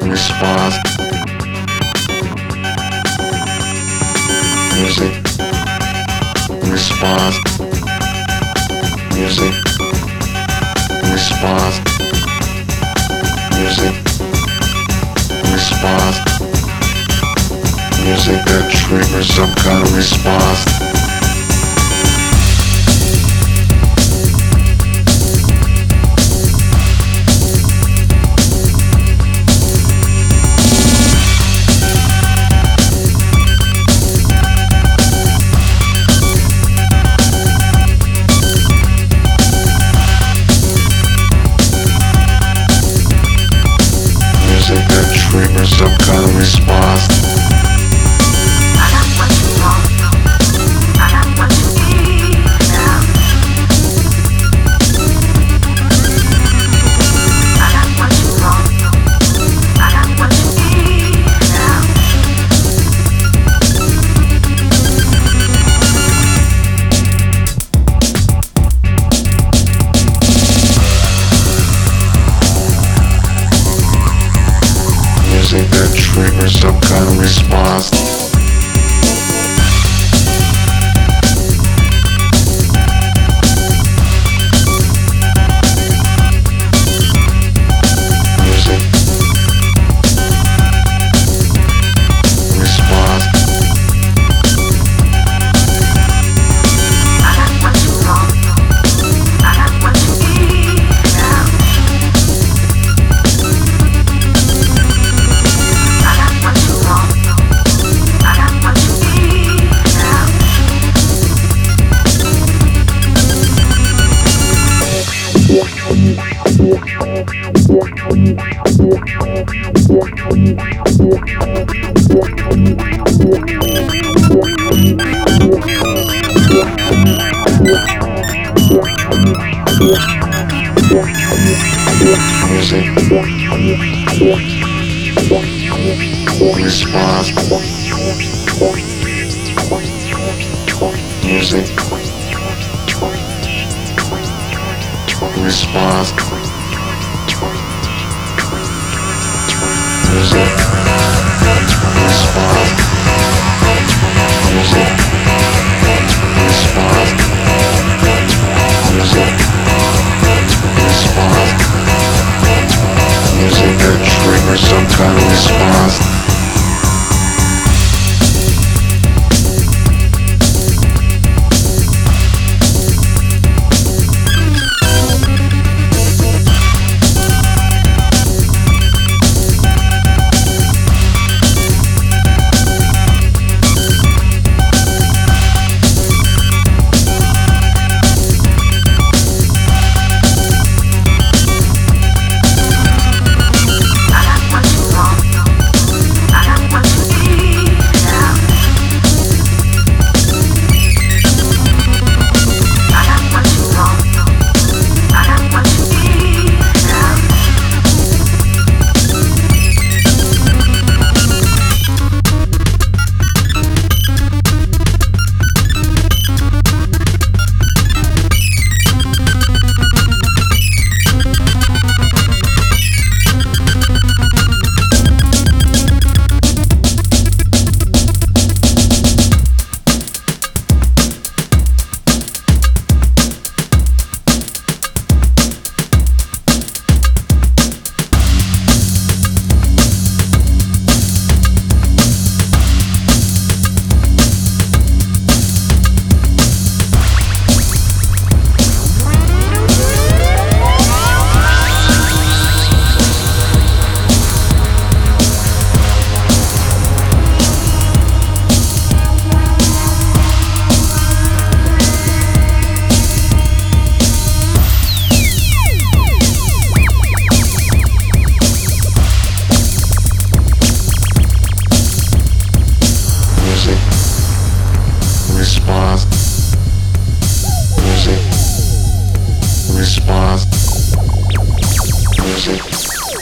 response, music, response, music, response, music, response, music that triggers some kind of response. Music that triggers some kind of response. I got what you want. I got what you need now. I got what you want. I got what you need now. Music that triggers some kind of response. Music, response. I got what you want. I got what you need now. I got what you want. I got what you need now. Music, response. Music, response. Music, response. Music, response. Music, response. Music that triggers some kind of response. I got what you want. I got what you need now. I got what you want. I got what you need now. Music, response. Music, response. Music,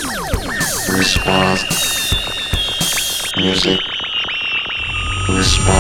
response. Music, response.